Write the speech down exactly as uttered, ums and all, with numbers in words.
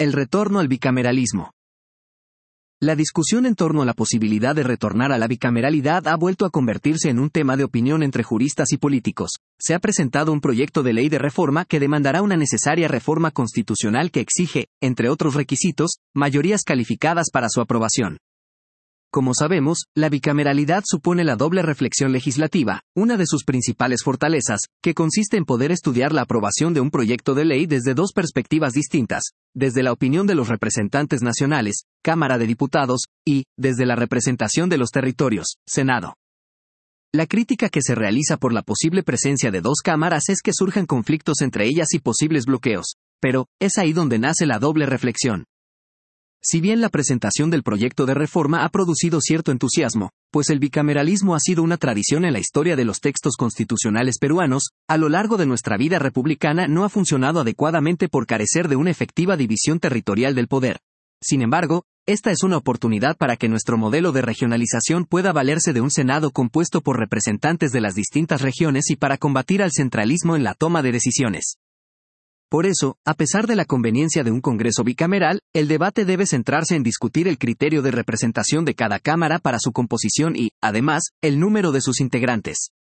El retorno al bicameralismo. La discusión en torno a la posibilidad de retornar a la bicameralidad ha vuelto a convertirse en un tema de opinión entre juristas y políticos. Se ha presentado un proyecto de ley de reforma que demandará una necesaria reforma constitucional que exige, entre otros requisitos, mayorías calificadas para su aprobación. Como sabemos, la bicameralidad supone la doble reflexión legislativa, una de sus principales fortalezas, que consiste en poder estudiar la aprobación de un proyecto de ley desde dos perspectivas distintas, desde la opinión de los representantes nacionales, Cámara de Diputados, y, desde la representación de los territorios, Senado. La crítica que se realiza por la posible presencia de dos cámaras es que surjan conflictos entre ellas y posibles bloqueos, pero, es ahí donde nace la doble reflexión. Si bien la presentación del proyecto de reforma ha producido cierto entusiasmo, pues el bicameralismo ha sido una tradición en la historia de los textos constitucionales peruanos, a lo largo de nuestra vida republicana no ha funcionado adecuadamente por carecer de una efectiva división territorial del poder. Sin embargo, esta es una oportunidad para que nuestro modelo de regionalización pueda valerse de un Senado compuesto por representantes de las distintas regiones y para combatir al centralismo en la toma de decisiones. Por eso, a pesar de la conveniencia de un Congreso bicameral, el debate debe centrarse en discutir el criterio de representación de cada Cámara para su composición y, además, el número de sus integrantes.